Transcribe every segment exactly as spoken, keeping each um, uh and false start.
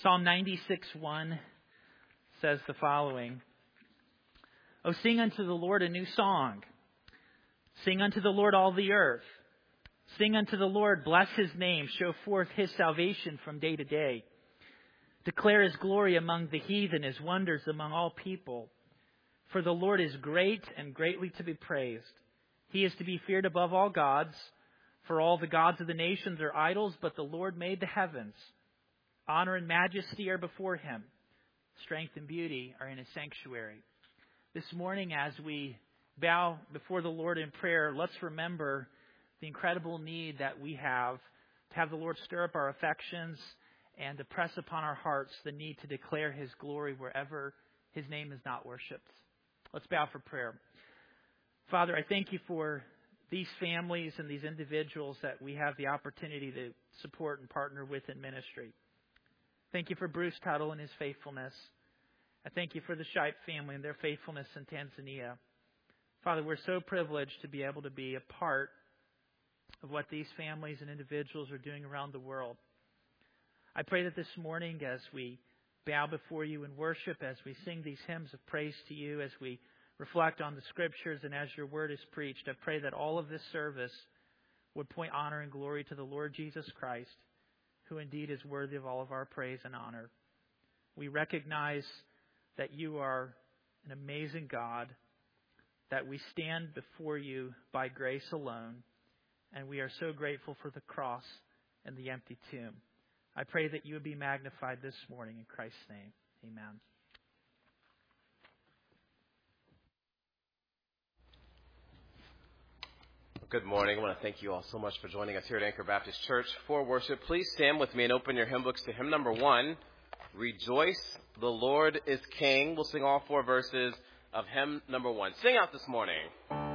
Psalm ninety-six one says the following. "O sing unto the Lord a new song. Sing unto the Lord all the earth. Sing unto the Lord, bless His name, show forth His salvation from day to day. Declare His glory among the heathen, His wonders among all people. For the Lord is great and greatly to be praised. He is to be feared above all gods. For all the gods of the nations are idols, but the Lord made the heavens. Honor and majesty are before Him. Strength and beauty are in His sanctuary." This morning, as we bow before the Lord in prayer, let's remember the incredible need that we have to have the Lord stir up our affections and to press upon our hearts the need to declare His glory wherever His name is not worshipped. Let's bow for prayer. Father, I thank You for these families and these individuals that we have the opportunity to support and partner with in ministry. Thank You for Bruce Tuttle and his faithfulness. I thank You for the Shipe family and their faithfulness in Tanzania. Father, we're so privileged to be able to be a part of what these families and individuals are doing around the world. I pray that this morning, as we bow before You in worship, as we sing these hymns of praise to You, as we reflect on the Scriptures, and as Your Word is preached, I pray that all of this service would point honor and glory to the Lord Jesus Christ, who indeed is worthy of all of our praise and honor. We recognize that You are an amazing God, that we stand before You by grace alone, and we are so grateful for the cross and the empty tomb. I pray that You would be magnified this morning in Christ's name. Amen. Good morning. I want to thank you all so much for joining us here at Anchor Baptist Church for worship. Please stand with me and open your hymn books to hymn number one, "Rejoice, the Lord is King." We'll sing all four verses of hymn number one. Sing out this morning.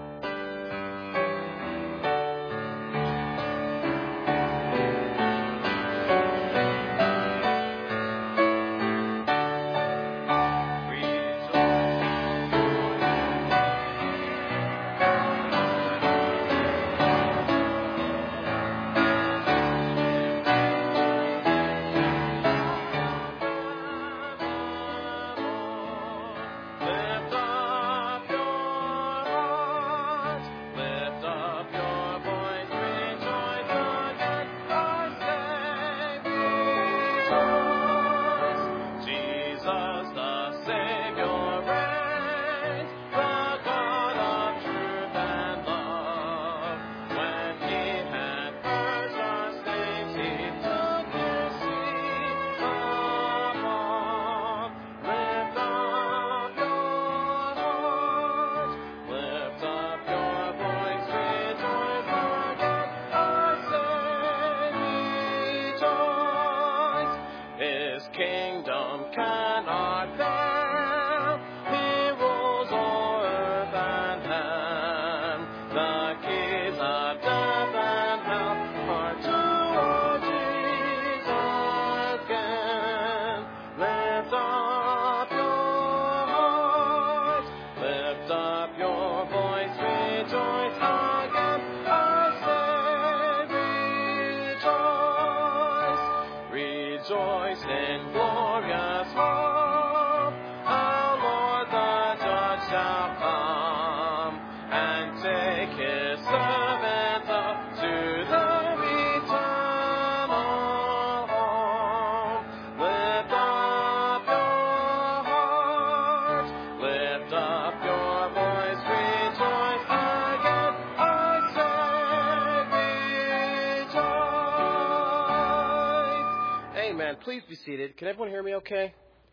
Please be seated. Can everyone hear me okay?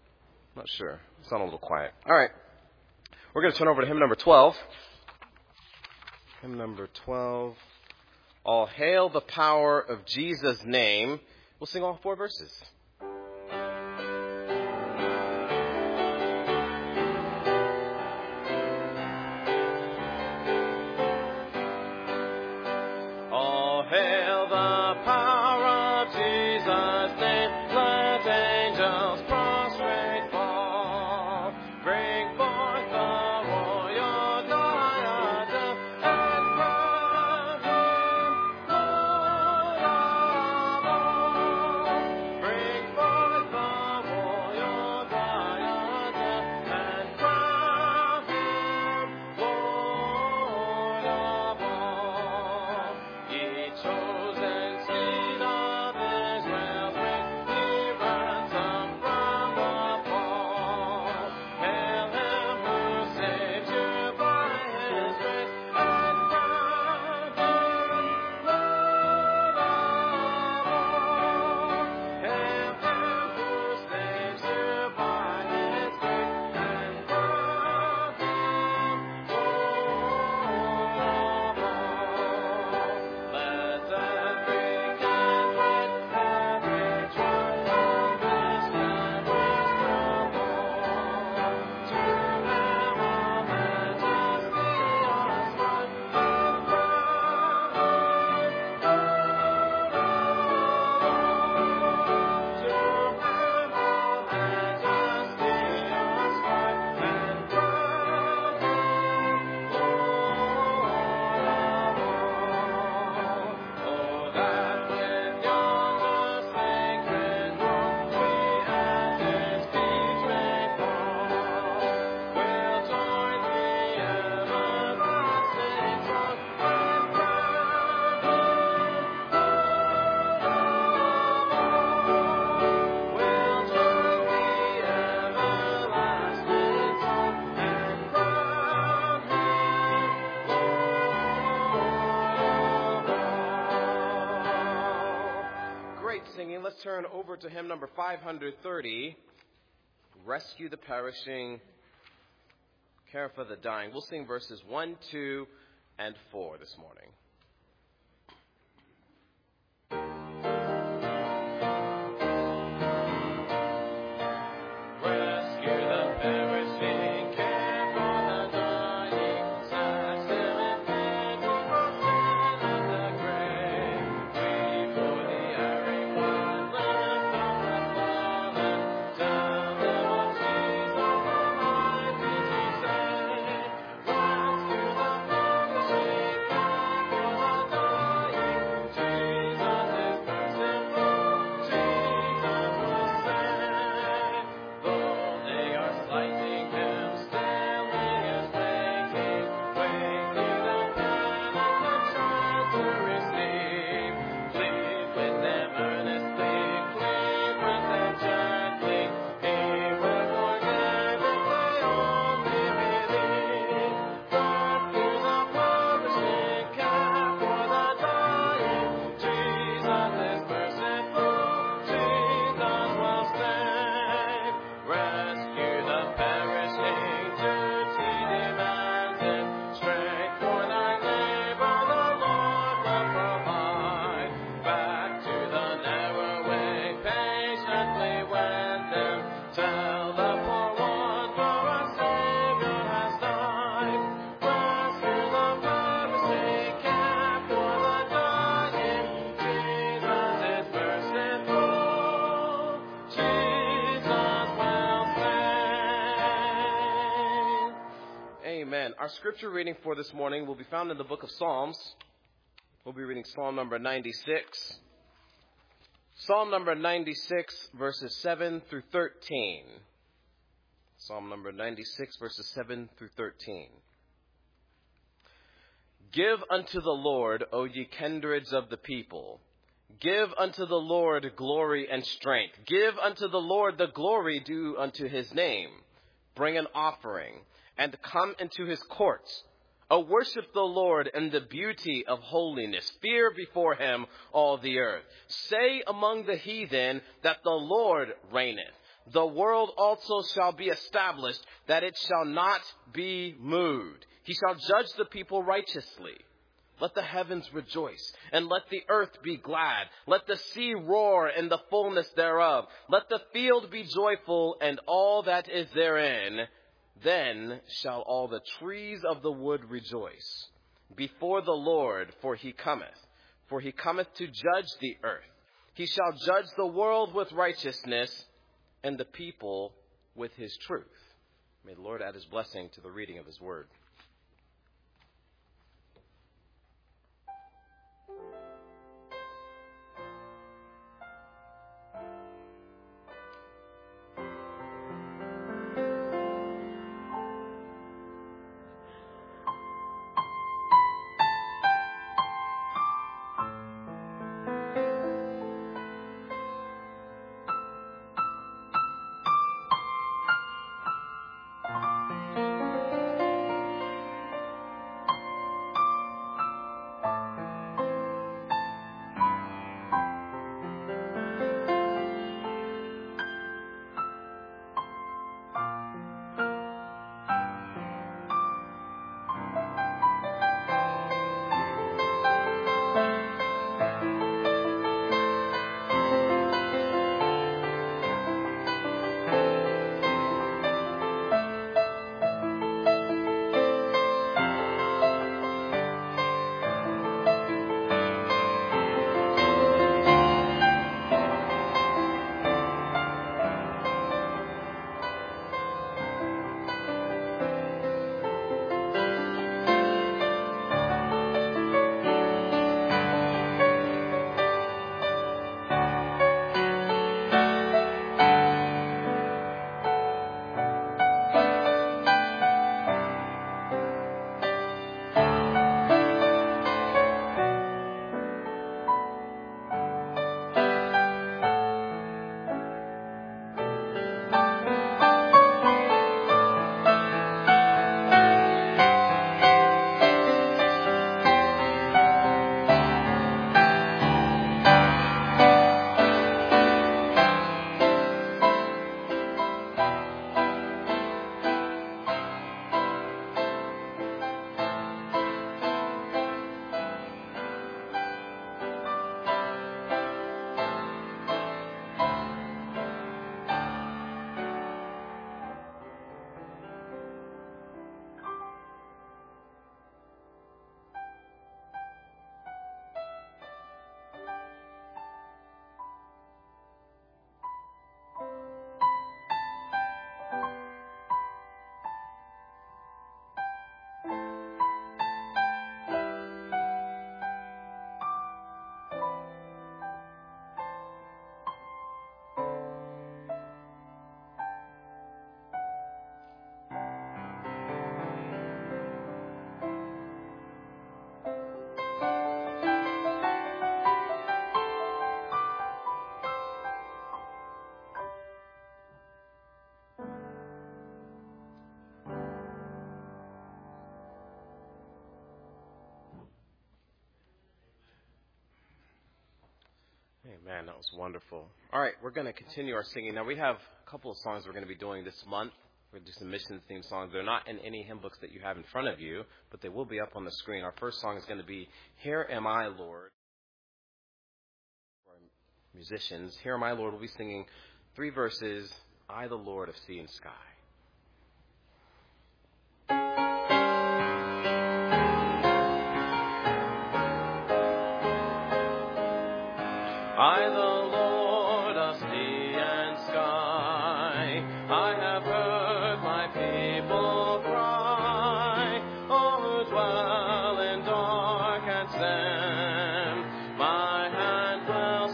Not sure. It's not a little quiet. All right. We're going to turn over to hymn number twelve. Hymn number twelve. "All hail the power of Jesus' name." We'll sing all four verses. Bring turn over to hymn number five hundred thirty, Rescue the Perishing, Care for the Dying. We'll sing verses one, two, and four this morning. Our scripture reading for this morning will be found in the book of Psalms. We'll be reading Psalm number ninety-six. Psalm number ninety-six, verses seven through thirteen. Psalm number ninety-six, verses seven through thirteen. Give unto the Lord, O ye kindreds of the people. Give unto the Lord glory and strength. Give unto the Lord the glory due unto his name. Bring an offering, and come into his courts. O worship the Lord in the beauty of holiness. Fear before him all the earth. Say among the heathen that the Lord reigneth. The world also shall be established, that it shall not be moved. He shall judge the people righteously. Let the heavens rejoice, and let the earth be glad. Let the sea roar in the fullness thereof. Let the field be joyful, and all that is therein. Then shall all the trees of the wood rejoice before the Lord, for he cometh. For he cometh to judge the earth. He shall judge the world with righteousness, and the people with his truth. May the Lord add his blessing to the reading of his word. Amen. That was wonderful. All right, we're going to continue our singing. Now, we have a couple of songs we're going to be doing this month. We're going to do some missions theme songs. They're not in any hymn books that you have in front of you, but they will be up on the screen. Our first song is going to be Here Am I, Lord. For our musicians, Here Am I, Lord. We'll be singing three verses, I, the Lord of sea and sky. I, the Lord of sea and sky, I have heard my people cry, all who dwell in dark and sin, my hand will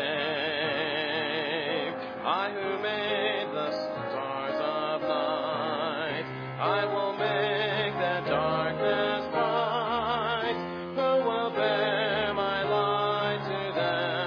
save. I who made the stars of night, I will make their darkness bright, who will bear my light to them.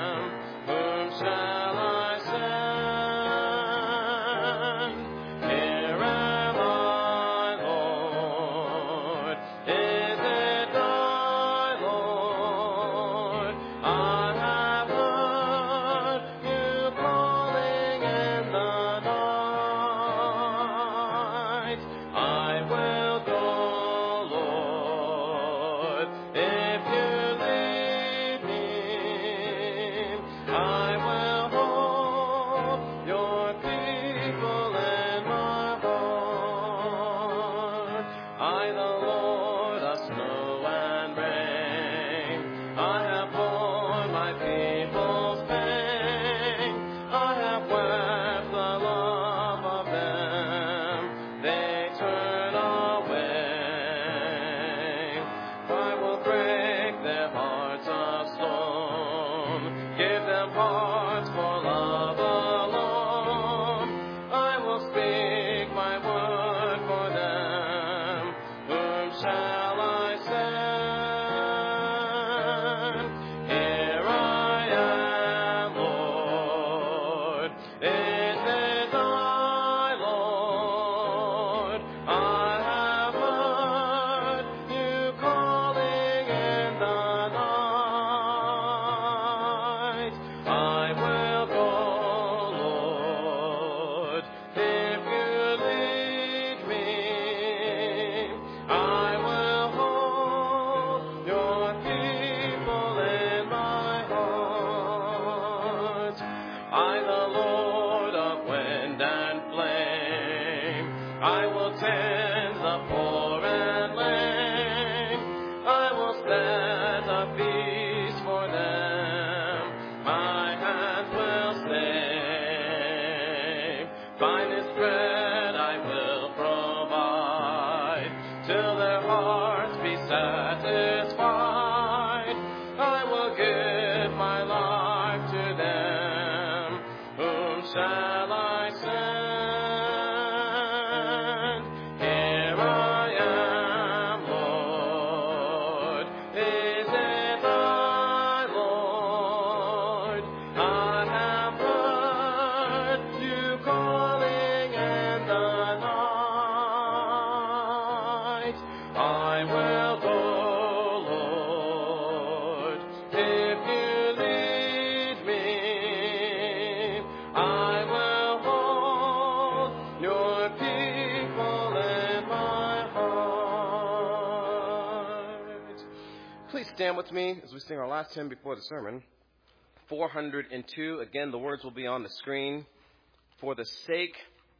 Stand with me as we sing our last hymn before the sermon. four hundred two. Again, the words will be on the screen. For the sake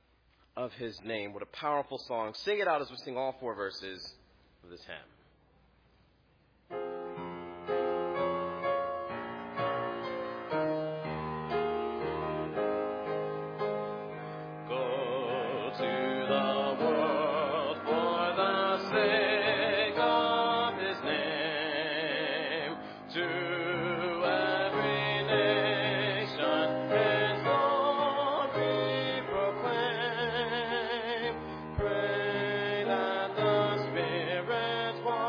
of his name. What a powerful song. Sing it out as we sing all four verses of this hymn. Pray that the Spirit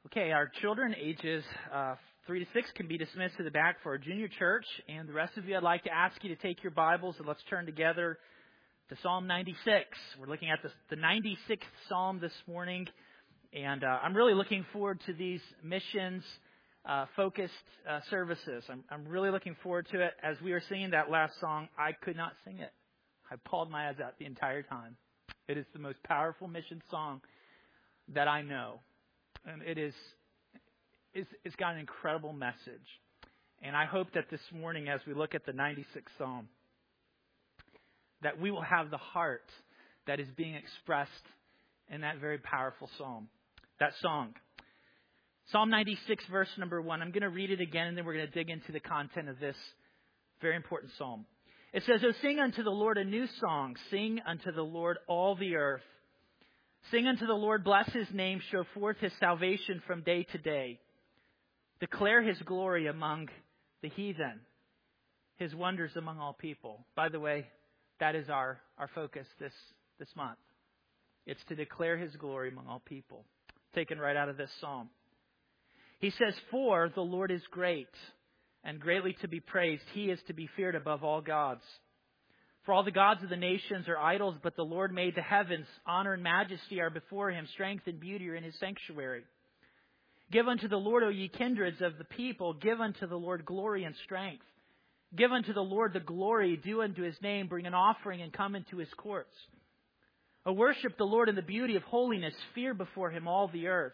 Okay, our children ages uh, three to six can be dismissed to the back for our junior church. And the rest of you, I'd like to ask you to take your Bibles and let's turn together to Psalm ninety-six. We're looking at the, the ninety-sixth Psalm this morning. And uh, I'm really looking forward to these missions uh, focused uh, services. I'm, I'm really looking forward to it. As we were singing that last song, I could not sing it. I bawled my eyes out the entire time. It is the most powerful mission song that I know. And it is, it's, it's got an incredible message. And I hope that this morning, as we look at the ninety-sixth Psalm, that we will have the heart that is being expressed in that very powerful psalm, that song. Psalm ninety-six, verse number one. I'm going to read it again, and then we're going to dig into the content of this very important psalm. It says, "O sing unto the Lord a new song. Sing unto the Lord all the earth. Sing unto the Lord, bless His name, show forth His salvation from day to day. Declare His glory among the heathen, His wonders among all people." By the way, that is our, our focus this, this month. It's to declare His glory among all people. Taken right out of this psalm. He says, "For the Lord is great and greatly to be praised. He is to be feared above all gods. For all the gods of the nations are idols, but the Lord made the heavens. Honor and majesty are before Him. Strength and beauty are in His sanctuary. Give unto the Lord, O ye kindreds of the people. Give unto the Lord glory and strength. Give unto the Lord the glory due unto His name. Bring an offering and come into His courts. O worship the Lord in the beauty of holiness. Fear before Him all the earth.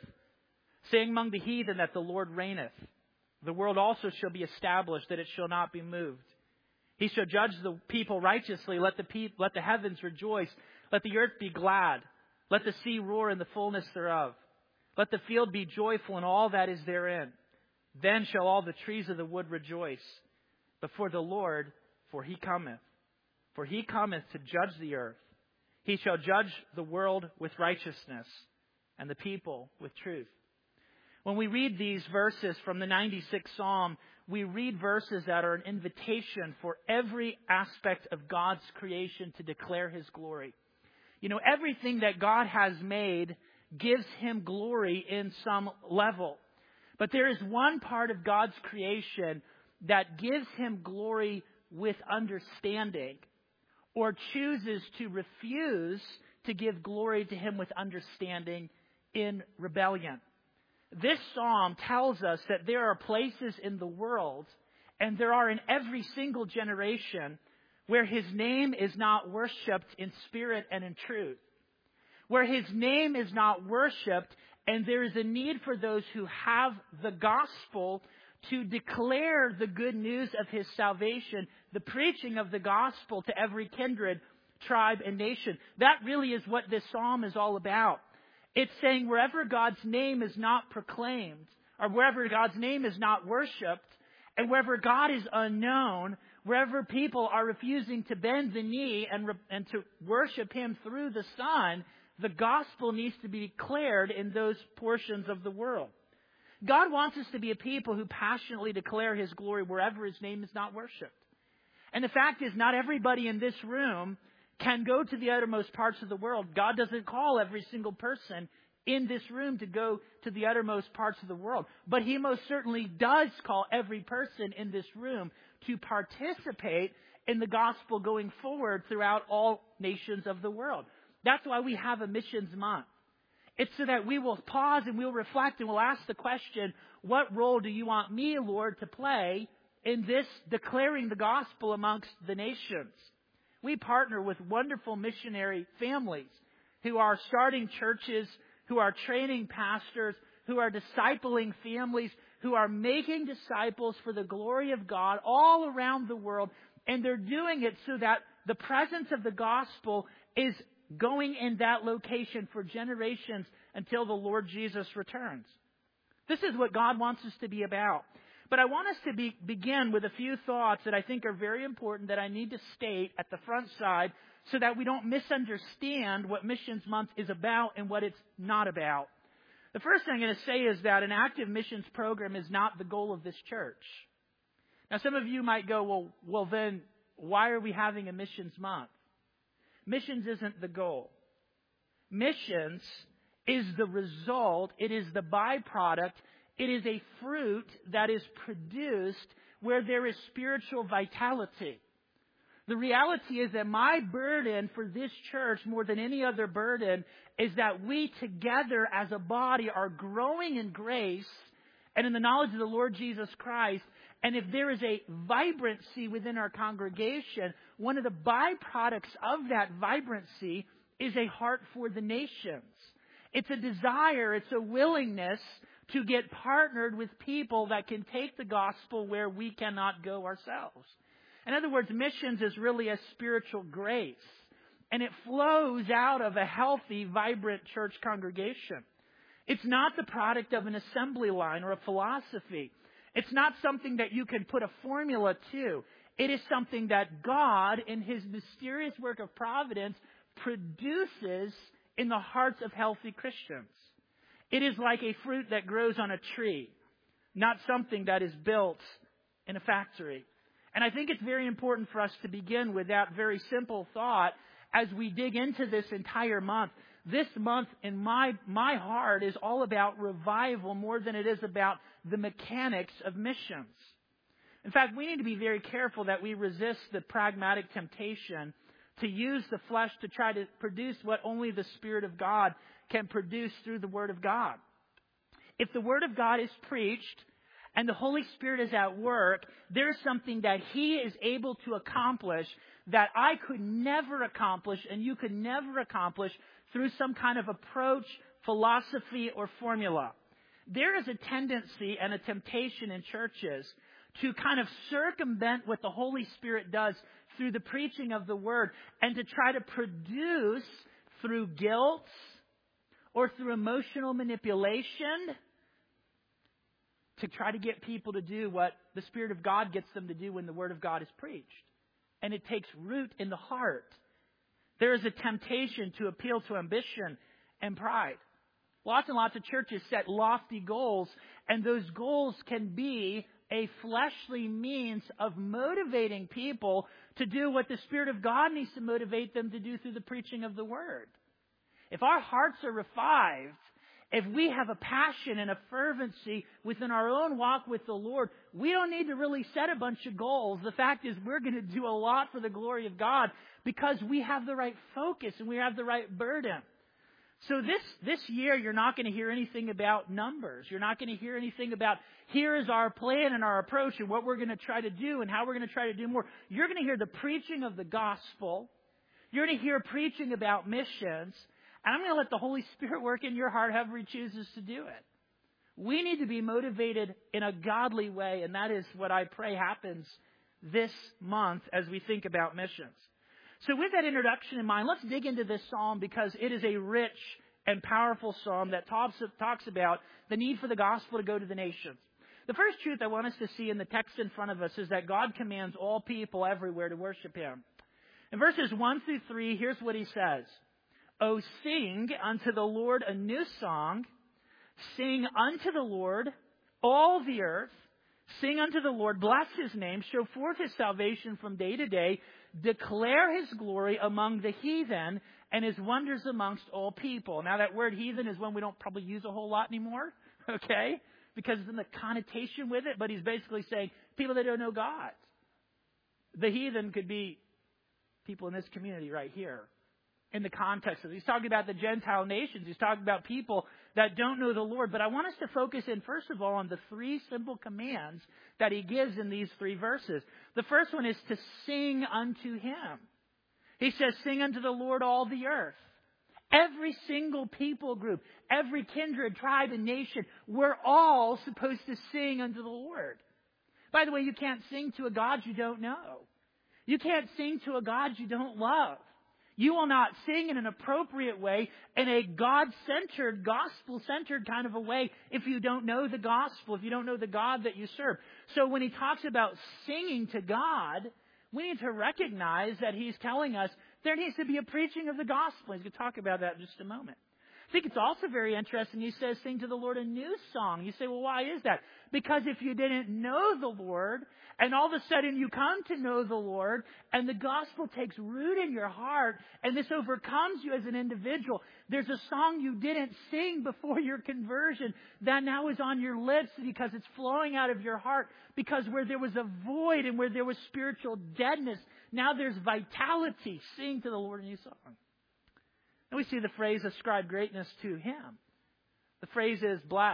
Say among the heathen that the Lord reigneth. The world also shall be established, that it shall not be moved. He shall judge the people righteously. Let the pe- let the heavens rejoice. Let the earth be glad. Let the sea roar in the fullness thereof. Let the field be joyful in all that is therein. Then shall all the trees of the wood rejoice before the Lord, for He cometh. For He cometh to judge the earth. He shall judge the world with righteousness, and the people with truth." When we read these verses from the ninety-sixth Psalm, we read verses that are an invitation for every aspect of God's creation to declare His glory. You know, everything that God has made gives Him glory in some level. But there is one part of God's creation that gives Him glory with understanding, or chooses to refuse to give glory to Him with understanding in rebellion. This psalm tells us that there are places in the world, and there are in every single generation, where His name is not worshipped in spirit and in truth. Where His name is not worshipped, and there is a need for those who have the gospel to declare the good news of His salvation, the preaching of the gospel to every kindred, tribe, and nation. That really is what this psalm is all about. It's saying wherever God's name is not proclaimed, or wherever God's name is not worshipped, and wherever God is unknown, wherever people are refusing to bend the knee and, re- and to worship Him through the Son, the gospel needs to be declared in those portions of the world. God wants us to be a people who passionately declare His glory wherever His name is not worshipped. And the fact is, not everybody in this room can go to the uttermost parts of the world. God doesn't call every single person in this room to go to the uttermost parts of the world. But He most certainly does call every person in this room to participate in the gospel going forward throughout all nations of the world. That's why we have a missions month. It's so that we will pause and we'll reflect and we'll ask the question, what role do you want me, Lord, to play in this declaring the gospel amongst the nations? We partner with wonderful missionary families who are starting churches, who are training pastors, who are discipling families, who are making disciples for the glory of God all around the world. And they're doing it so that the presence of the gospel is going in that location for generations until the Lord Jesus returns. This is what God wants us to be about. But I want us to be, begin with a few thoughts that I think are very important that I need to state at the front side so that we don't misunderstand what Missions Month is about and what it's not about. The first thing I'm going to say is that an active missions program is not the goal of this church. Now, some of you might go, well, well, then why are we having a Missions Month? Missions isn't the goal. Missions is the result. It is the byproduct. It is a fruit that is produced where there is spiritual vitality. The reality is that my burden for this church, more than any other burden, is that we together as a body are growing in grace and in the knowledge of the Lord Jesus Christ. And if there is a vibrancy within our congregation, one of the byproducts of that vibrancy is a heart for the nations. It's a desire, it's a willingness to get partnered with people that can take the gospel where we cannot go ourselves. In other words, missions is really a spiritual grace, and it flows out of a healthy, vibrant church congregation. It's not the product of an assembly line or a philosophy. It's not something that you can put a formula to. It is something that God, in His mysterious work of providence, produces in the hearts of healthy Christians. It is like a fruit that grows on a tree, not something that is built in a factory. And I think it's very important for us to begin with that very simple thought as we dig into this entire month. This month in my, my heart is all about revival more than it is about the mechanics of missions. In fact, we need to be very careful that we resist the pragmatic temptation to use the flesh to try to produce what only the Spirit of God can produce through the Word of God. If the Word of God is preached and the Holy Spirit is at work, there's something that He is able to accomplish that I could never accomplish and you could never accomplish through some kind of approach, philosophy, or formula. There is a tendency and a temptation in churches to kind of circumvent what the Holy Spirit does through the preaching of the Word and to try to produce through guilt or through emotional manipulation to try to get people to do what the Spirit of God gets them to do when the Word of God is preached. And it takes root in the heart. There is a temptation to appeal to ambition and pride. Lots and lots of churches set lofty goals, and those goals can be a fleshly means of motivating people to do what the Spirit of God needs to motivate them to do through the preaching of the Word. If our hearts are revived, if we have a passion and a fervency within our own walk with the Lord, we don't need to really set a bunch of goals. The fact is we're going to do a lot for the glory of God because we have the right focus and we have the right burden. So this, this year, you're not going to hear anything about numbers. You're not going to hear anything about here is our plan and our approach and what we're going to try to do and how we're going to try to do more. You're going to hear the preaching of the gospel. You're going to hear preaching about missions. And I'm going to let the Holy Spirit work in your heart however He chooses to do it. We need to be motivated in a godly way, and that is what I pray happens this month as we think about missions. So with that introduction in mind, let's dig into this psalm because it is a rich and powerful psalm that talks, talks about the need for the gospel to go to the nations. The first truth I want us to see in the text in front of us is that God commands all people everywhere to worship Him. In verses one through three, here's what He says. O sing unto the Lord a new song. Sing unto the Lord all the earth. Sing unto the Lord, bless His name, show forth His salvation from day to day. Declare His glory among the heathen and His wonders amongst all people. Now that word heathen is one we don't probably use a whole lot anymore, okay? Because of the connotation with it, but He's basically saying people that don't know God. The heathen could be people in this community right here. In the context of it. He's talking about the Gentile nations. He's talking about people that don't know the Lord. But I want us to focus in, first of all, on the three simple commands that He gives in these three verses. The first one is to sing unto Him. He says, sing unto the Lord all the earth. Every single people group, every kindred, tribe, and nation, we're all supposed to sing unto the Lord. By the way, you can't sing to a God you don't know. You can't sing to a God you don't love. You will not sing in an appropriate way, in a God-centered, gospel-centered kind of a way if you don't know the gospel, if you don't know the God that you serve. So when He talks about singing to God, we need to recognize that He's telling us there needs to be a preaching of the gospel. He's going to talk about that in just a moment. I think it's also very interesting. He says, sing to the Lord a new song. You say, well, why is that? Because if you didn't know the Lord, and all of a sudden you come to know the Lord, and the gospel takes root in your heart, and this overcomes you as an individual, there's a song you didn't sing before your conversion that now is on your lips because it's flowing out of your heart. Because where there was a void and where there was spiritual deadness, now there's vitality. Sing to the Lord a new song. And we see the phrase, ascribe greatness to Him. The phrase is, bless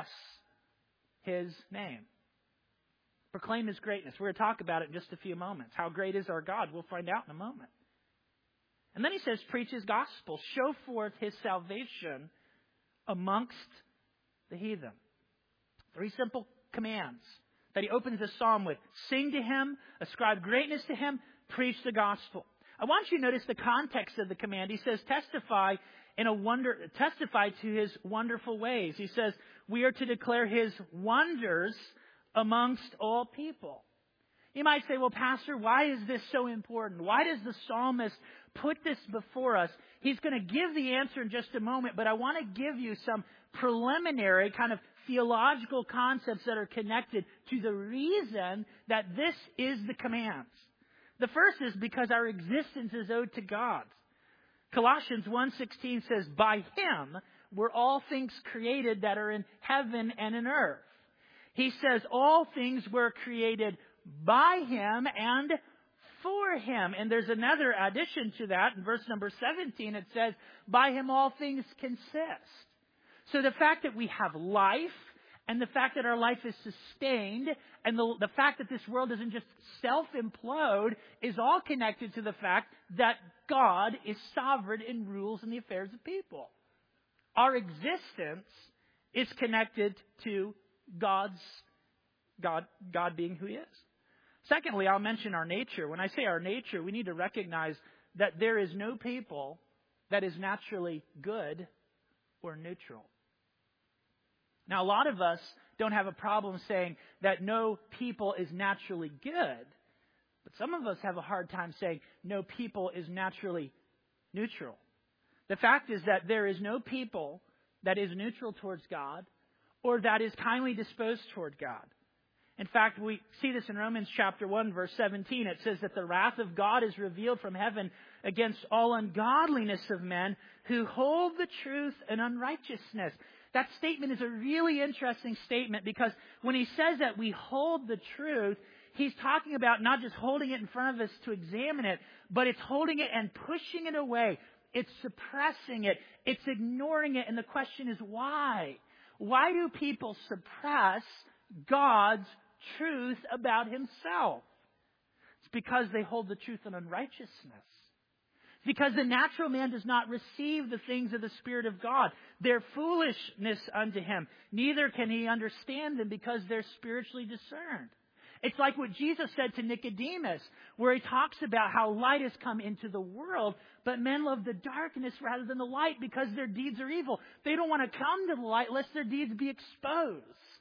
His name. Proclaim His greatness. We're going to talk about it in just a few moments. How great is our God? We'll find out in a moment. And then he says, preach His gospel. Show forth His salvation amongst the heathen. Three simple commands that he opens this psalm with. Sing to Him, ascribe greatness to Him, preach the gospel. I want you to notice the context of the command. He says, testify in a wonder, testify to His wonderful ways. He says, we are to declare His wonders amongst all people. You might say, well, Pastor, why is this so important? Why does the psalmist put this before us? He's going to give the answer in just a moment, but I want to give you some preliminary kind of theological concepts that are connected to the reason that this is the command. The first is because our existence is owed to God. Colossians one sixteen says, by Him were all things created that are in heaven and in earth. He says all things were created by Him and for Him. And there's another addition to that. In verse number seventeen, it says, by Him all things consist. So the fact that we have life, and the fact that our life is sustained, and the, the fact that this world doesn't just self-implode, is all connected to the fact that God is sovereign and rules in the affairs of people. Our existence is connected to God's, God, God being who He is. Secondly, I'll mention our nature. When I say our nature, we need to recognize that there is no people that is naturally good or neutral. Now, a lot of us don't have a problem saying that no people is naturally good. But some of us have a hard time saying no people is naturally neutral. The fact is that there is no people that is neutral towards God or that is kindly disposed toward God. In fact, we see this in Romans chapter one, verse seventeen. It says that the wrath of God is revealed from heaven against all ungodliness of men who hold the truth in unrighteousness. That statement is a really interesting statement because when he says that we hold the truth, he's talking about not just holding it in front of us to examine it, but it's holding it and pushing it away. It's suppressing it. It's ignoring it. And the question is why? Why do people suppress God's truth about Himself? It's because they hold the truth in unrighteousness. Because the natural man does not receive the things of the Spirit of God. They're foolishness unto him. Neither can he understand them because they're spiritually discerned. It's like what Jesus said to Nicodemus, where He talks about how light has come into the world, but men love the darkness rather than the light because their deeds are evil. They don't want to come to the light lest their deeds be exposed.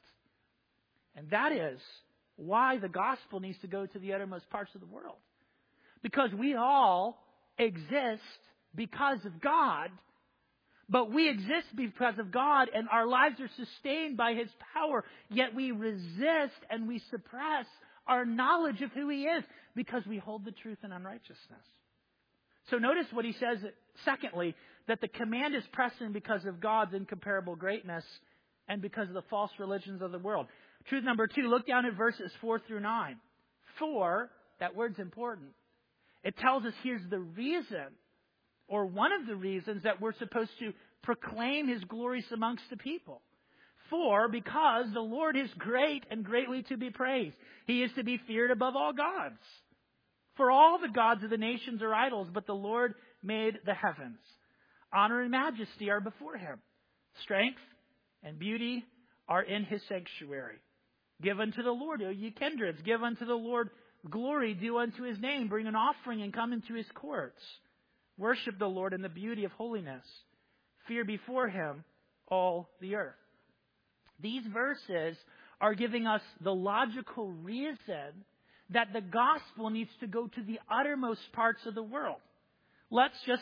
And that is why the gospel needs to go to the uttermost parts of the world. Because we all exist because of God, but we exist because of God and our lives are sustained by His power, yet we resist and we suppress our knowledge of who He is because we hold the truth in unrighteousness. So notice what he says, secondly, that the command is pressing because of God's incomparable greatness and because of the false religions of the world. Truth number two, look down at verses four through nine. For, that word's important. It tells us here's the reason, or one of the reasons, that we're supposed to proclaim His glories amongst the people. For, because the Lord is great and greatly to be praised. He is to be feared above all gods. For all the gods of the nations are idols, but the Lord made the heavens. Honor and majesty are before Him. Strength and beauty are in His sanctuary. Give unto the Lord, O ye kindreds. Give unto the Lord glory due unto His name. Bring an offering and come into His courts. Worship the Lord in the beauty of holiness. Fear before Him all the earth. These verses are giving us the logical reason that the gospel needs to go to the uttermost parts of the world. Let's just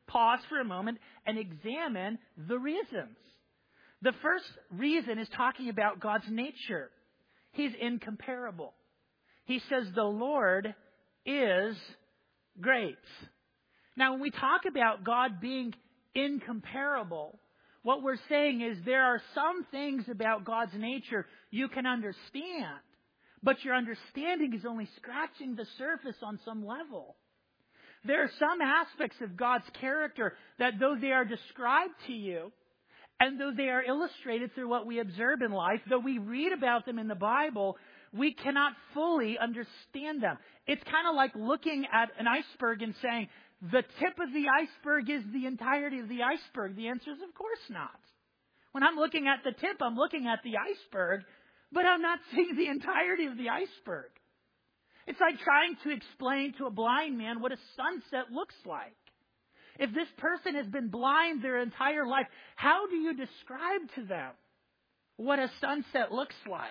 pause for a moment and examine the reasons. The first reason is talking about God's nature. He's incomparable. He says the Lord is great. Now, when we talk about God being incomparable, what we're saying is there are some things about God's nature you can understand, but your understanding is only scratching the surface on some level. There are some aspects of God's character that though they are described to you, and though they are illustrated through what we observe in life, though we read about them in the Bible, we cannot fully understand them. It's kind of like looking at an iceberg and saying, the tip of the iceberg is the entirety of the iceberg. The answer is, of course not. When I'm looking at the tip, I'm looking at the iceberg, but I'm not seeing the entirety of the iceberg. It's like trying to explain to a blind man what a sunset looks like. If this person has been blind their entire life, how do you describe to them what a sunset looks like?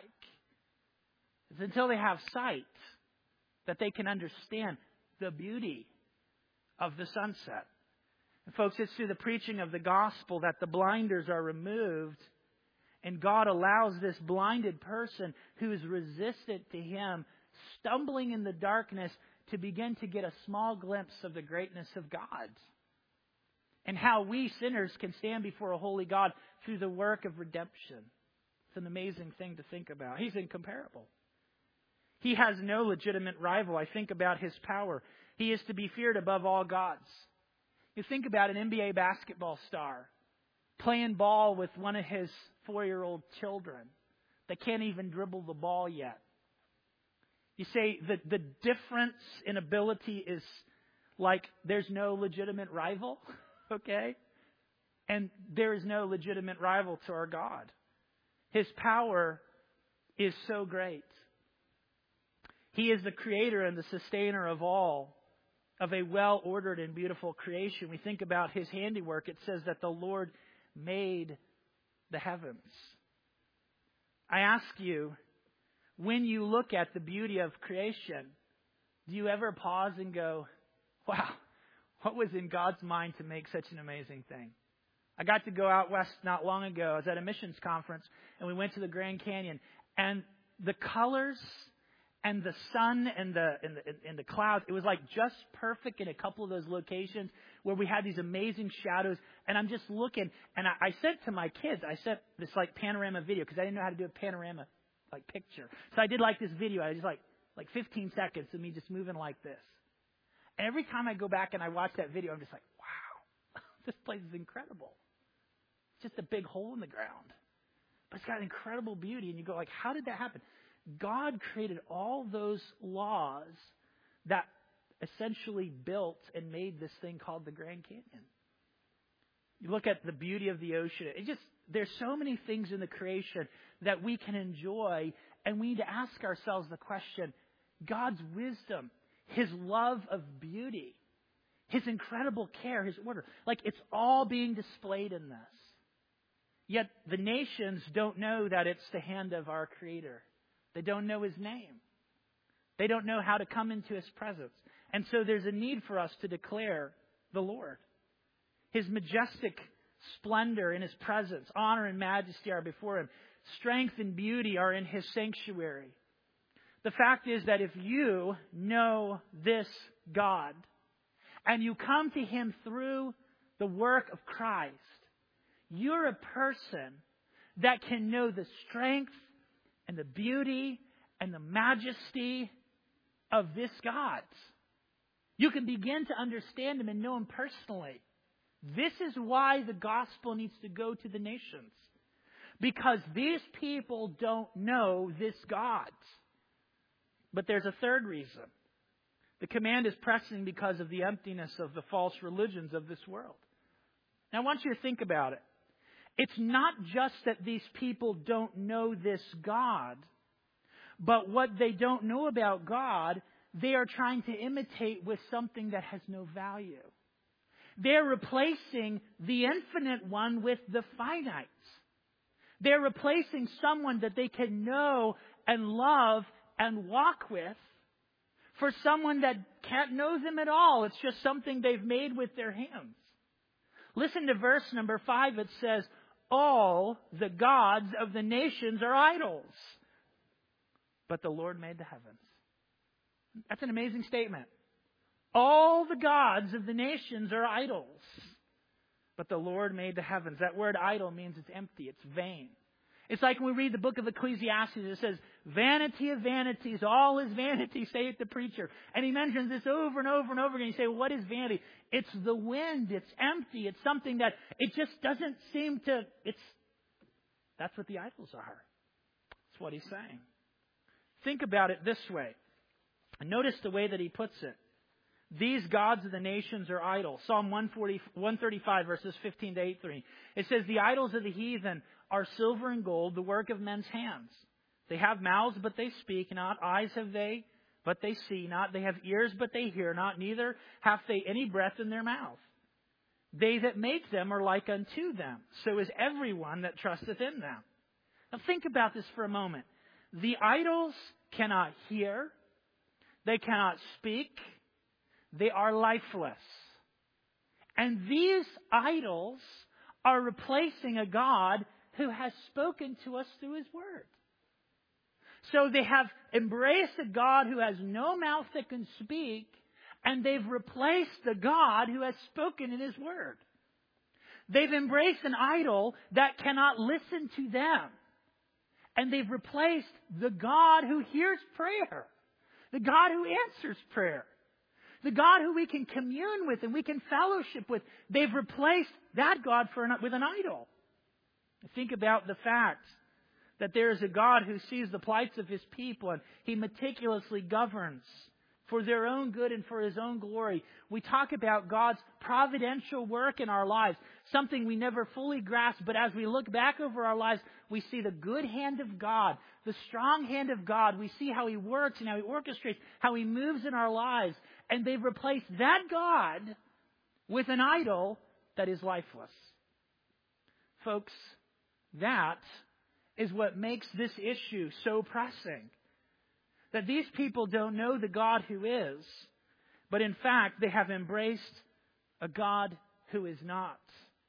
It's until they have sight that they can understand the beauty of the sunset. And folks, it's through the preaching of the gospel that the blinders are removed, and God allows this blinded person who is resistant to Him, stumbling in the darkness, to begin to get a small glimpse of the greatness of God. And how we sinners can stand before a holy God through the work of redemption. It's an amazing thing to think about. He's incomparable. He has no legitimate rival. I think about His power. He is to be feared above all gods. You think about an N B A basketball star playing ball with one of his four-year-old children that can't even dribble the ball yet. You say that the difference in ability is like there's no legitimate rival. Okay? And there is no legitimate rival to our God. His power is so great. He is the creator and the sustainer of all, of a well-ordered and beautiful creation. We think about His handiwork. It says that the Lord made the heavens. I ask you, when you look at the beauty of creation, do you ever pause and go, wow, what was in God's mind to make such an amazing thing? I got to go out west not long ago. I was at a missions conference, and we went to the Grand Canyon. And the colors and the sun and the, and the, and the clouds, it was like just perfect in a couple of those locations where we had these amazing shadows. And I'm just looking, and I, I sent to my kids, I sent this like panorama video because I didn't know how to do a panorama like picture. So I did like this video. I just like like fifteen seconds of me just moving like this. And every time I go back and I watch that video, I'm just like, wow, this place is incredible. It's just a big hole in the ground. But it's got incredible beauty. And you go like, how did that happen? God created all those laws that essentially built and made this thing called the Grand Canyon. You look at the beauty of the ocean. It just, there's so many things in the creation that we can enjoy. And we need to ask ourselves the question, God's wisdom, His love of beauty, His incredible care, His order. Like it's all being displayed in this. Yet the nations don't know that it's the hand of our Creator. They don't know His name. They don't know how to come into His presence. And so there's a need for us to declare the Lord. His majestic splendor in His presence, honor and majesty are before Him. Strength and beauty are in His sanctuary. The fact is that if you know this God and you come to Him through the work of Christ, you're a person that can know the strength and the beauty and the majesty of this God. You can begin to understand Him and know Him personally. This is why the gospel needs to go to the nations. Because these people don't know this God. But there's a third reason. The command is pressing because of the emptiness of the false religions of this world. Now I want you to think about it. It's not just that these people don't know this God, but what they don't know about God, they are trying to imitate with something that has no value. They're replacing the infinite one with the finite. They're replacing someone that they can know and love and walk with for someone that can't know them at all. It's just something they've made with their hands. Listen to verse number five. It says, all the gods of the nations are idols, but the Lord made the heavens. That's an amazing statement. All the gods of the nations are idols, but the Lord made the heavens. That word idol means it's empty, it's vain. It's like when we read the book of Ecclesiastes, it says, vanity of vanities, all is vanity, saith the preacher. And he mentions this over and over and over again. You say, well, what is vanity? It's the wind, it's empty, it's something that it just doesn't seem to, it's, that's what the idols are. That's what he's saying. Think about it this way. And notice the way that he puts it. These gods of the nations are idols. Psalm one forty, one thirty-five, verses fifteen to eighteen. It says, the idols of the heathen are silver and gold, the work of men's hands. They have mouths, but they speak not. Eyes have they, but they see not. They have ears, but they hear not. Neither have they any breath in their mouth. They that make them are like unto them. So is everyone that trusteth in them. Now think about this for a moment. The idols cannot hear. They cannot speak. They are lifeless. And these idols are replacing a God who has spoken to us through His Word. So they have embraced a God who has no mouth that can speak, and they've replaced the God who has spoken in His Word. They've embraced an idol that cannot listen to them, and they've replaced the God who hears prayer, the God who answers prayer, the God who we can commune with and we can fellowship with. They've replaced that God for an, with an idol. Think about the fact that there is a God who sees the plights of His people and He meticulously governs for their own good and for His own glory. We talk about God's providential work in our lives, something we never fully grasp, but as we look back over our lives, we see the good hand of God, the strong hand of God. We see how He works and how He orchestrates, how He moves in our lives. And they've replaced that God with an idol that is lifeless. Folks, that is what makes this issue so pressing. That these people don't know the God who is, but in fact they have embraced a God who is not.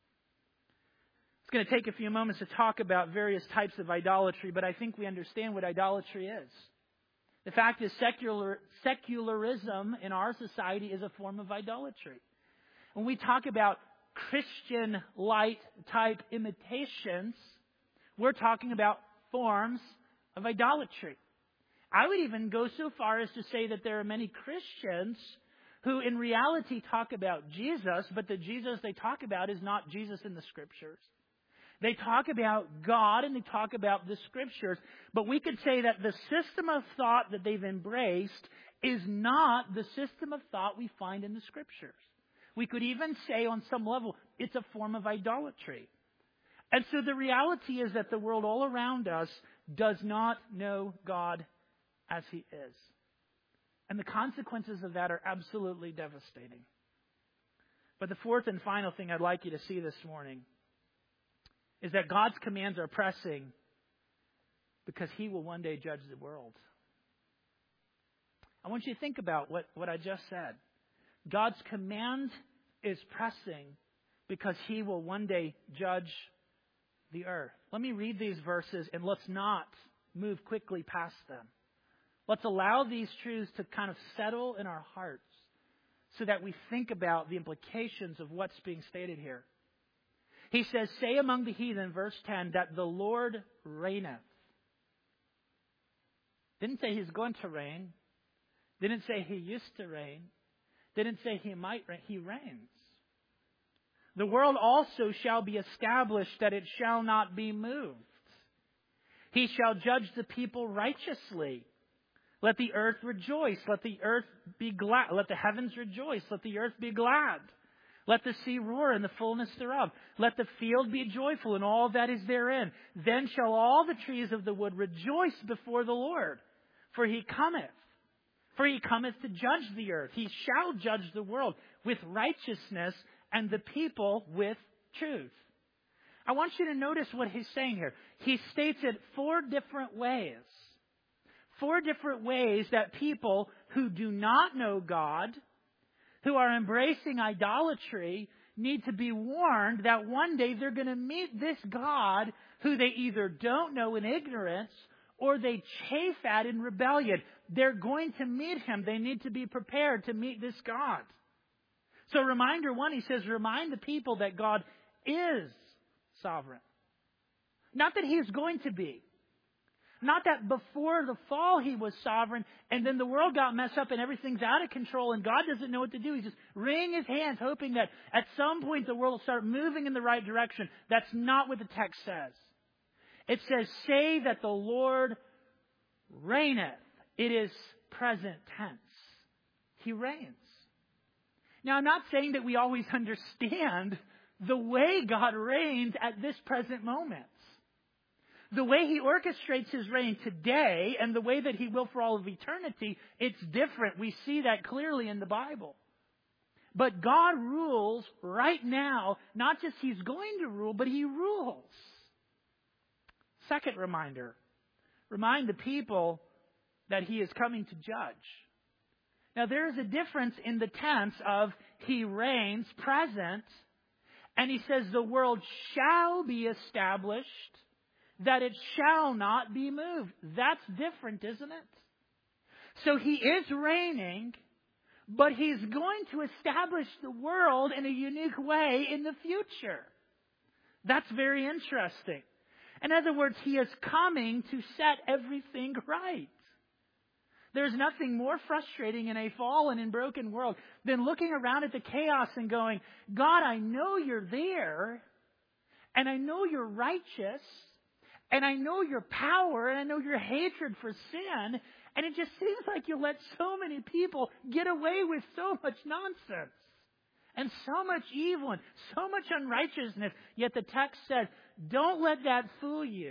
It's going to take a few moments to talk about various types of idolatry, but I think we understand what idolatry is. The fact is, secular, secularism in our society is a form of idolatry. When we talk about Christian light type imitations, we're talking about forms of idolatry. I would even go so far as to say that there are many Christians who in reality talk about Jesus, but the Jesus they talk about is not Jesus in the Scriptures. They talk about God and they talk about the Scriptures, but we could say that the system of thought that they've embraced is not the system of thought we find in the Scriptures. We could even say on some level it's a form of idolatry. And so the reality is that the world all around us does not know God as He is. And the consequences of that are absolutely devastating. But the fourth and final thing I'd like you to see this morning is that God's commands are pressing because He will one day judge the world. I want you to think about what, what I just said. God's command is pressing because He will one day judge the earth. Let me read these verses and let's not move quickly past them. Let's allow these truths to kind of settle in our hearts so that we think about the implications of what's being stated here. He says, say among the heathen, verse ten, that the Lord reigneth. Didn't say He's going to reign. Didn't say He used to reign. Didn't say He might reign. He reigns. The world also shall be established, that it shall not be moved. He shall judge the people righteously. Let the earth rejoice. Let the earth be glad. Let the heavens rejoice. Let the earth be glad. Let the sea roar in the fullness thereof. Let the field be joyful in all that is therein. Then shall all the trees of the wood rejoice before the Lord. For He cometh. For He cometh to judge the earth. He shall judge the world with righteousness and the people with truth. I want you to notice what he's saying here. He states it four different ways. Four different ways that people who do not know God, who are embracing idolatry, need to be warned that one day they're going to meet this God who they either don't know in ignorance or they chafe at in rebellion. They're going to meet Him. They need to be prepared to meet this God. So reminder one, he says, remind the people that God is sovereign. Not that He is going to be. Not that before the fall He was sovereign and then the world got messed up and everything's out of control and God doesn't know what to do. He's just wringing His hands hoping that at some point the world will start moving in the right direction. That's not what the text says. It says, say that the Lord reigneth. It is present tense. He reigns. Now, I'm not saying that we always understand the way God reigns at this present moment. The way He orchestrates His reign today and the way that He will for all of eternity, it's different. We see that clearly in the Bible. But God rules right now. Not just He's going to rule, but He rules. Second reminder. Remind the people that He is coming to judge. Now, there is a difference in the tense of He reigns, present, and He says the world shall be established, that it shall not be moved. That's different, isn't it? So He is reigning, but He's going to establish the world in a unique way in the future. That's very interesting. In other words, He is coming to set everything right. There's nothing more frustrating in a fallen and broken world than looking around at the chaos and going, God, I know You're there, and I know You're righteous, and I know Your power, and I know Your hatred for sin, and it just seems like You let so many people get away with so much nonsense, and so much evil, and so much unrighteousness. Yet the text says, don't let that fool you.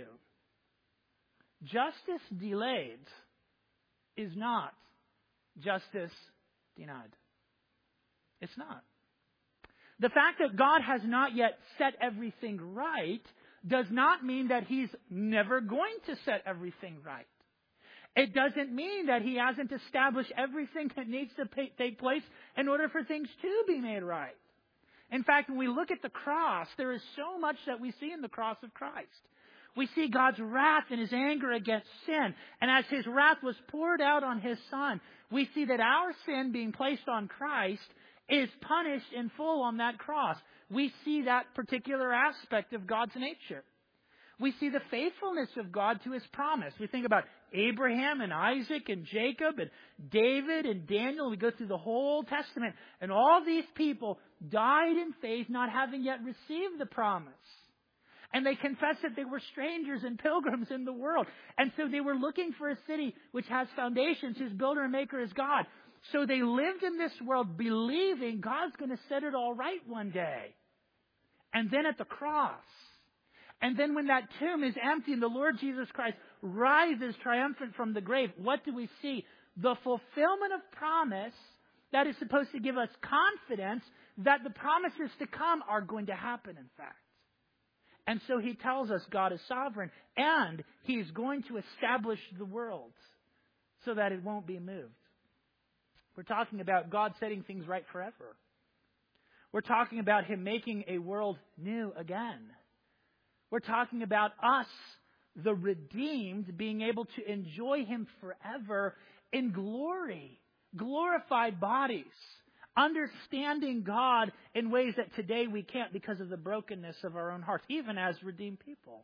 Justice delayed is not justice denied. It's not. The fact that God has not yet set everything right does not mean that He's never going to set everything right. It doesn't mean that He hasn't established everything that needs to pay, take place in order for things to be made right. In fact, when we look at the cross, there is so much that we see in the cross of Christ. We see God's wrath and His anger against sin. And as His wrath was poured out on His Son, we see that our sin being placed on Christ is punished in full on that cross. We see that particular aspect of God's nature. We see the faithfulness of God to His promise. We think about Abraham and Isaac and Jacob and David and Daniel. We go through the whole Testament. And all these people died in faith, not having yet received the promise. And they confessed that they were strangers and pilgrims in the world. And so they were looking for a city which has foundations, whose builder and maker is God. So they lived in this world believing God's going to set it all right one day. And then at the cross, and then when that tomb is empty and the Lord Jesus Christ rises triumphant from the grave, what do we see? The fulfillment of promise that is supposed to give us confidence that the promises to come are going to happen, in fact. And so He tells us God is sovereign and He's going to establish the world so that it won't be moved. We're talking about God setting things right forever. We're talking about Him making a world new again. We're talking about us, the redeemed, being able to enjoy Him forever in glory, glorified bodies, understanding God in ways that today we can't because of the brokenness of our own hearts, even as redeemed people.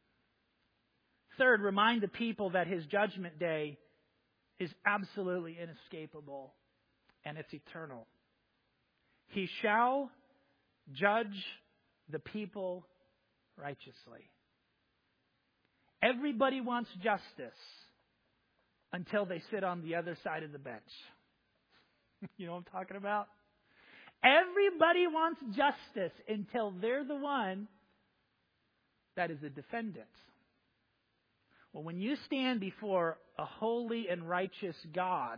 Third, remind the people that His judgment day is absolutely inescapable and it's eternal. He shall judge the people righteously. Everybody wants justice until they sit on the other side of the bench. You know what I'm talking about? Everybody wants justice until they're the one that is a defendant. Well, when you stand before a holy and righteous God,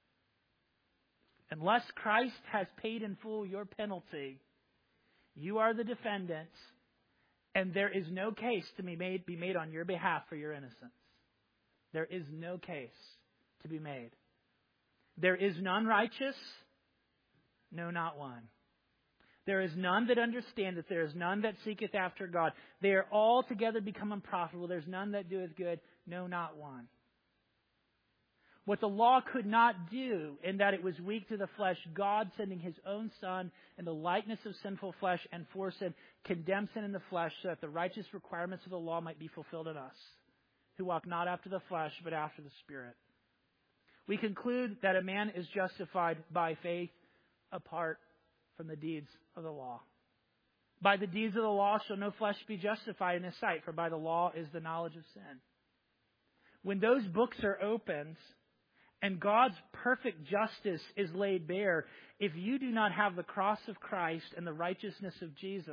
unless Christ has paid in full your penalty, you are the defendant, and there is no case to be made, be made on your behalf for your innocence. There is no case to be made. There is none righteous, no, not one. There is none that understandeth, there is none that seeketh after God. They are all together become unprofitable. There's none that doeth good, no, not one. What the law could not do, in that it was weak to the flesh, God sending His own Son in the likeness of sinful flesh and for sin, condemned sin in the flesh, so that the righteous requirements of the law might be fulfilled in us, who walk not after the flesh, but after the Spirit. We conclude that a man is justified by faith apart from the deeds of the law. By the deeds of the law shall no flesh be justified in His sight, for by the law is the knowledge of sin. When those books are opened, and God's perfect justice is laid bare, if you do not have the cross of Christ and the righteousness of Jesus,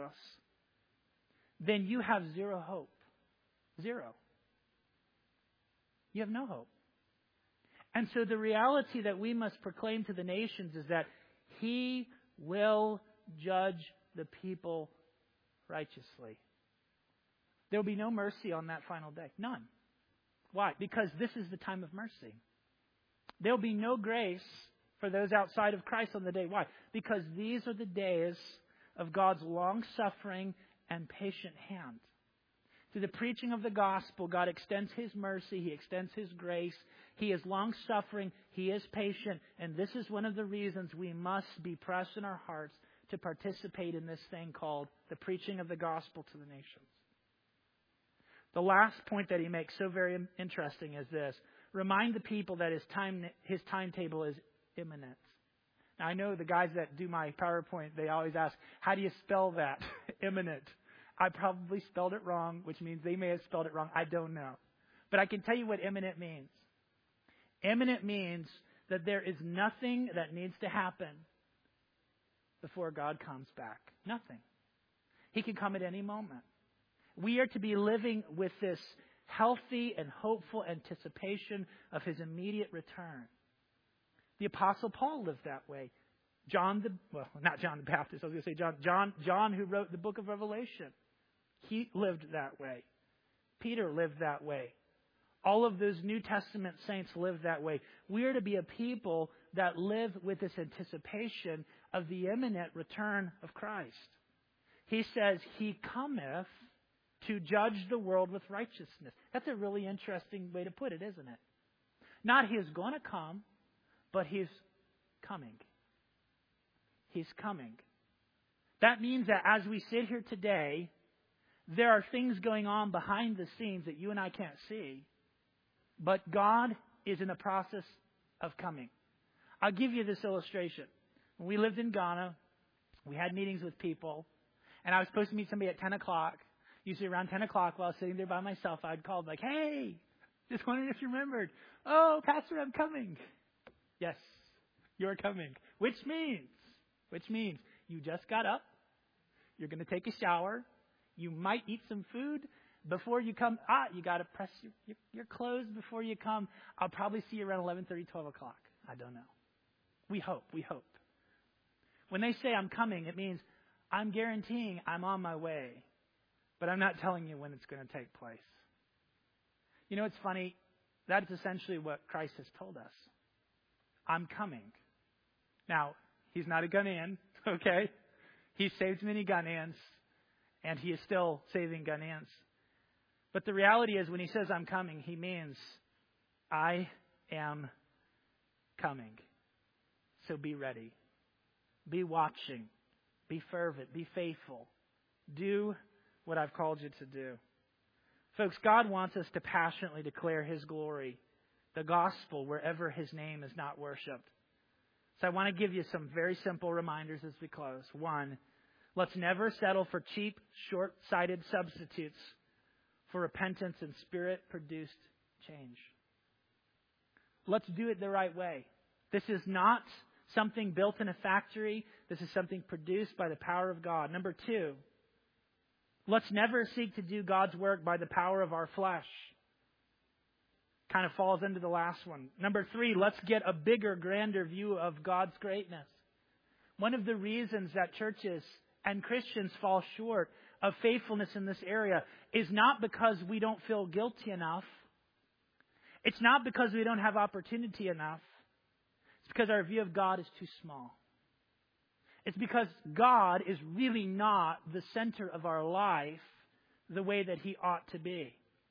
then you have zero hope. Zero. You have no hope. And so the reality that we must proclaim to the nations is that He will judge the people righteously. There will be no mercy on that final day. None. Why? Because this is the time of mercy. There will be no grace for those outside of Christ on the day. Why? Because these are the days of God's long-suffering and patient hand. Through the preaching of the gospel, God extends His mercy. He extends His grace. He is long-suffering. He is patient. And this is one of the reasons we must be pressed in our hearts to participate in this thing called the preaching of the gospel to the nations. The last point that he makes so very interesting is this. Remind the people that his time, his timetable is imminent. Now, I know the guys that do my PowerPoint, they always ask, how do you spell that? Imminent. I probably spelled it wrong, which means they may have spelled it wrong. I don't know. But I can tell you what imminent means. Imminent means that there is nothing that needs to happen before God comes back. Nothing. He can come at any moment. We are to be living with this healthy and hopeful anticipation of His immediate return. The Apostle Paul lived that way. John the, well, not John the Baptist, I was going to say John, John, John who wrote the book of Revelation. He lived that way. Peter lived that way. All of those New Testament saints lived that way. We are to be a people that live with this anticipation of the imminent return of Christ. He says, He cometh to judge the world with righteousness. That's a really interesting way to put it, isn't it? Not He is going to come, but He's coming. He's coming. That means that as we sit here today, there are things going on behind the scenes that you and I can't see, but God is in the process of coming. I'll give you this illustration. When we lived in Ghana, we had meetings with people, and I was supposed to meet somebody at ten o'clock. Usually around ten o'clock while I was sitting there by myself, I'd call like, hey, just wondering if you remembered. Oh, Pastor, I'm coming. Yes, you're coming. Which means, which means you just got up. You're going to take a shower. You might eat some food before you come. Ah, you got to press your, your, your clothes before you come. I'll probably see you around eleven thirty, twelve o'clock. I don't know. We hope, we hope. When they say I'm coming, it means I'm guaranteeing I'm on my way. But I'm not telling you when it's going to take place. You know, it's funny. That is essentially what Christ has told us. I'm coming. Now, He's not a Ghanaian, okay? He saved many Ghanaians, and He is still saving Ghanaians. But the reality is, when He says I'm coming, He means I am coming. So be ready. Be watching. Be fervent. Be faithful. Do what I've called you to do. Folks, God wants us to passionately declare His glory, the gospel, wherever His name is not worshipped. So I want to give you some very simple reminders as we close. One, let's never settle for cheap, short-sighted substitutes for repentance and Spirit-produced change. Let's do it the right way. This is not something built in a factory. This is something produced by the power of God. Number two, let's never seek to do God's work by the power of our flesh. Kind of falls into the last one. Number three, let's get a bigger, grander view of God's greatness. One of the reasons that churches and Christians fall short of faithfulness in this area is not because we don't feel guilty enough. It's not because we don't have opportunity enough. It's because our view of God is too small. It's because God is really not the center of our life the way that He ought to be.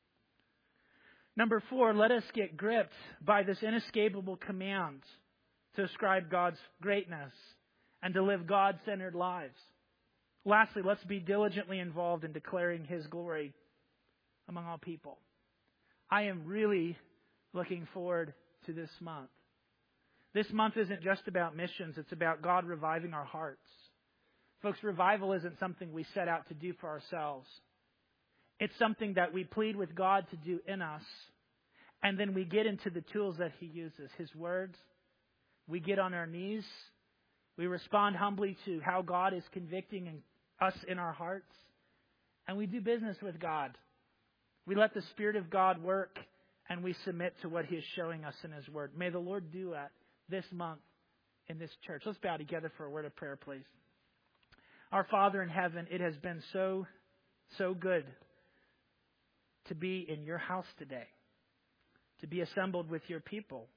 Number four, let us get gripped by this inescapable command to ascribe God's greatness and to live God-centered lives. Lastly, let's be diligently involved in declaring His glory among all people. I am really looking forward to this month. This month isn't just about missions. It's about God reviving our hearts. Folks, revival isn't something we set out to do for ourselves. It's something that we plead with God to do in us. And then we get into the tools that He uses, His words. We get on our knees. We respond humbly to how God is convicting us in our hearts. And we do business with God. We let the Spirit of God work, and we submit to what He is showing us in His Word. May the Lord do that this month in this church. Let's bow together for a word of prayer, please. Our Father in heaven, it has been so, so good to be in your house today, to be assembled with your people.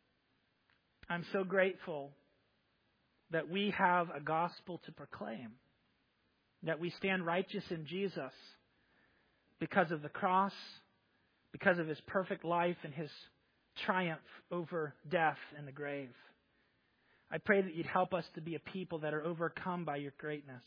I'm so grateful that we have a gospel to proclaim, that we stand righteous in Jesus because of the cross, because of His perfect life and His triumph over death and the grave. I pray that you'd help us to be a people that are overcome by your greatness,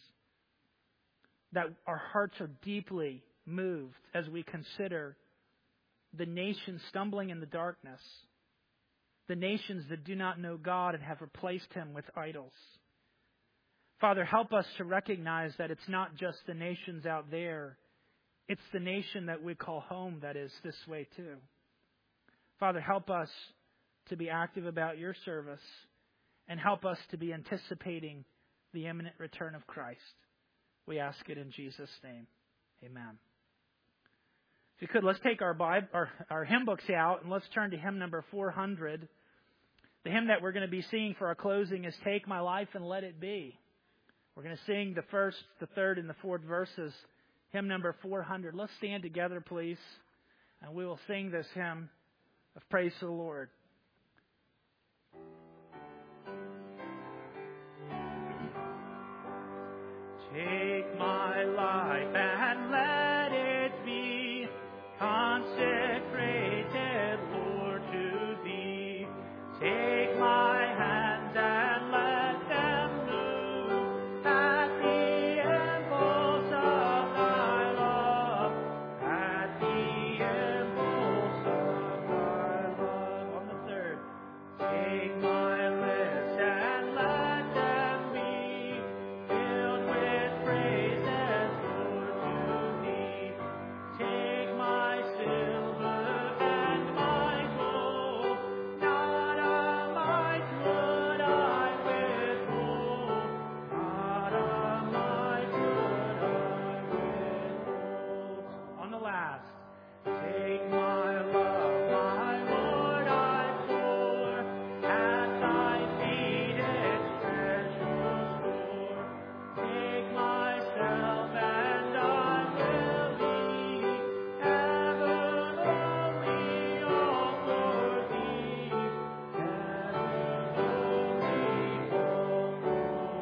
that our hearts are deeply moved as we consider the nations stumbling in the darkness, the nations that do not know God and have replaced Him with idols. Father, help us to recognize that it's not just the nations out there, it's the nation that we call home that is this way too. Father, help us to be active about your service and help us to be anticipating the imminent return of Christ. We ask it in Jesus' name. Amen. If you could, let's take our Bible, our, our hymn books out, and let's turn to hymn number four hundred. The hymn that we're going to be singing for our closing is Take My Life and Let It Be. We're going to sing the first, the third, and the fourth verses. Hymn number four hundred. Let's stand together, please, and we will sing this hymn of praise to the Lord. Take my life and let it be consecrated, Lord, to Thee. Take my hands and let them move at the impulse of Thy love, at the impulse of Thy love. On the third, take my lips and let them be filled with praises, Lord, to Thee. Take my silver and my gold, not a mite would I withhold, not a mite would I withhold. On the last, take my love, my Lord, I pour at Thy feet its precious store. Take myself and I will be ever only all for Thee, ever only all for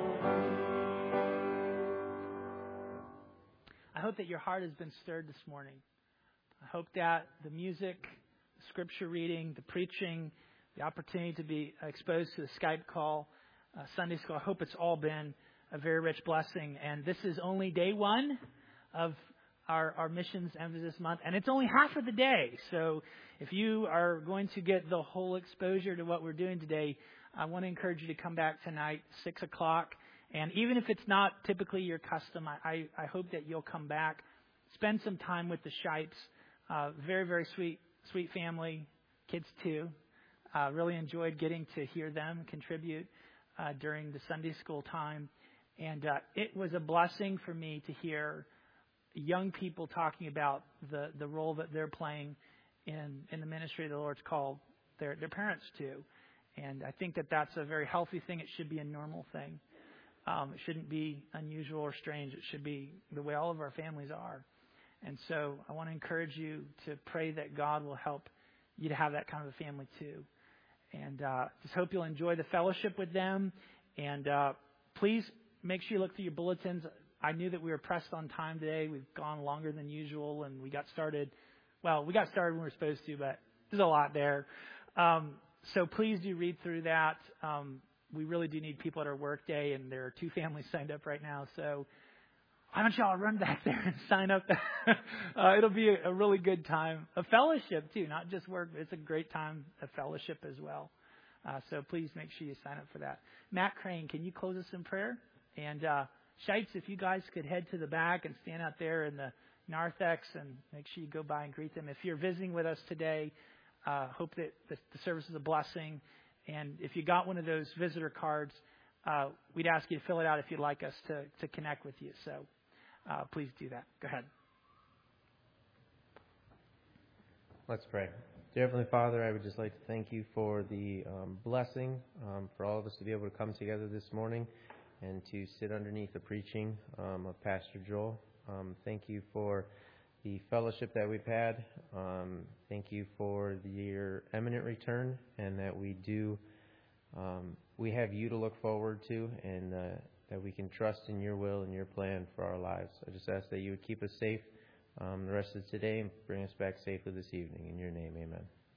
Thee. I hope that your heart has been stirred this morning. I hope that the music, the scripture reading, the preaching, the opportunity to be exposed to the Skype call, uh, Sunday school, I hope it's all been a very rich blessing. And this is only day one of our, our missions emphasis month, and it's only half of the day. So if you are going to get the whole exposure to what we're doing today, I want to encourage you to come back tonight, six o'clock. And even if it's not typically your custom, I, I, I hope that you'll come back, spend some time with the Shipes. Uh, very, very sweet, sweet family, kids too. Uh, really enjoyed getting to hear them contribute uh, during the Sunday school time. And uh, it was a blessing for me to hear young people talking about the, the role that they're playing in, in the ministry the Lord's called their, their parents to. And I think that that's a very healthy thing. It should be a normal thing. Um, it shouldn't be unusual or strange. It should be the way all of our families are. And so I want to encourage you to pray that God will help you to have that kind of a family too. And uh, just hope you'll enjoy the fellowship with them. And uh, please make sure you look through your bulletins. I knew that we were pressed on time today. We've gone longer than usual, and we got started. Well, we got started when we were supposed to, but there's a lot there. Um, so please do read through that. Um, we really do need people at our work day, and there are two families signed up right now. So why don't y'all run back there and sign up? uh, it'll be a, a really good time. A fellowship, too, not just work, but it's a great time of fellowship as well. Uh, so please make sure you sign up for that. Matt Crane, can you close us in prayer? And uh, Shites, if you guys could head to the back and stand out there in the narthex and make sure you go by and greet them. If you're visiting with us today, uh, hope that the, the service is a blessing. And if you got one of those visitor cards, uh, we'd ask you to fill it out if you'd like us to, to connect with you. So uh, please do that. Go ahead. Let's pray. Dear Heavenly Father, I would just like to thank you for the um, blessing, um, for all of us to be able to come together this morning and to sit underneath the preaching um, of Pastor Joel. Um, thank you for the fellowship that we've had. Um, thank you for the, your imminent return, and that we do, um, we have you to look forward to, and uh, that we can trust in your will and your plan for our lives. I just ask that you would keep us safe um, the rest of today and bring us back safely this evening. In your name, amen.